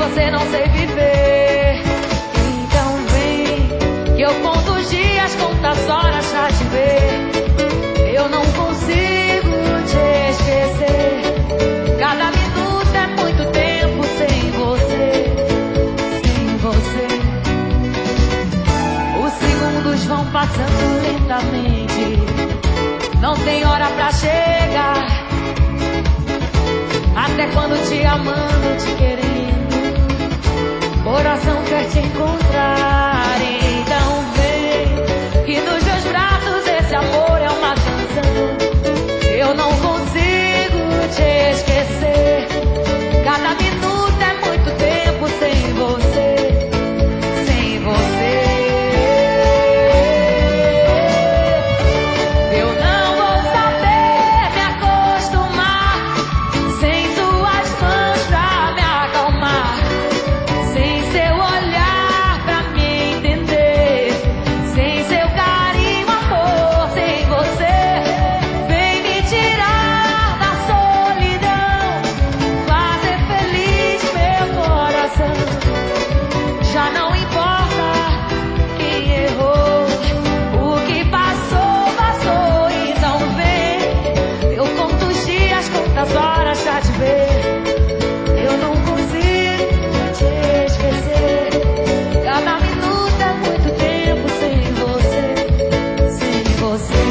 você não sei viver. Então vem, que eu conto os dias, conto as horas pra te ver. Eu não consigo te esquecer. Cada minuto é muito tempo sem você, sem você. Os segundos vão passando lentamente, não tem hora pra chegar. Até quando te amando, te querendo, coração quer te encontrar. Então vem, que nos meus braços esse amor é uma canção. Eu não consigo te esquecer. Cada minuto é muito tempo sem você, sem você. Eu não vou saber me acostumar sem suas mãos pra me acalmar, sem seu olhar pra me entender, sem seu carinho, amor, sem você. Vem me tirar da solidão, fazer feliz meu coração. Já não importa quem errou, o que passou, passou. Então vem, eu conto os dias, conto as horas pra te ver. Eu não consigo te esquecer. Cada minuto é muito tempo sem você, sem você.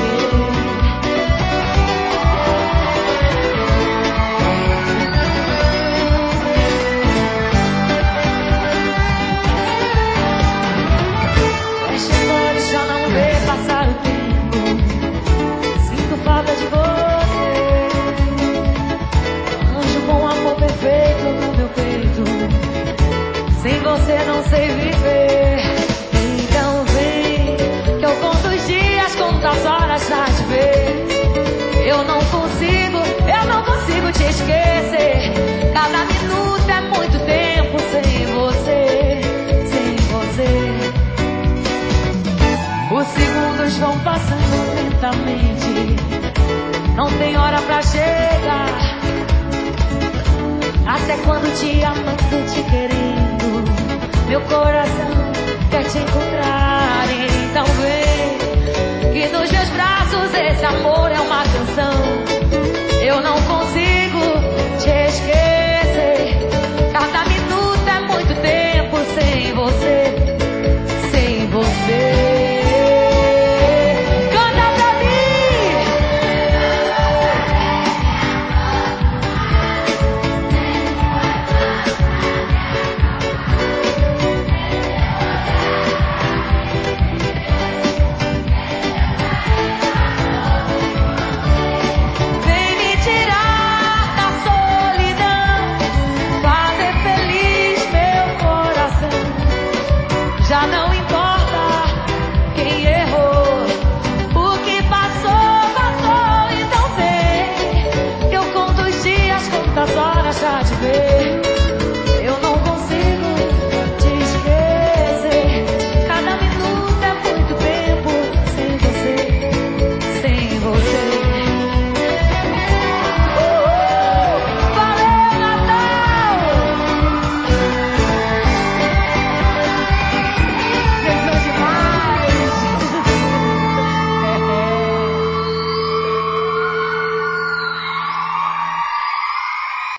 Fecha os olhos, já não vê passar o tempo. Sinto falta de você. Anjo com amor perfeito no meu peito. Sem você não sei viver. Então vem, que eu conto os dias, conto as horas pra te ver. Eu não consigo te esquecer. Cada minuto é muito tempo sem você, sem você. Os segundos vão passando lentamente, não tem hora pra chegar. Até quando te amando, te querendo, meu coração quer te encontrar. Então vem, que nos meus braços esse amor é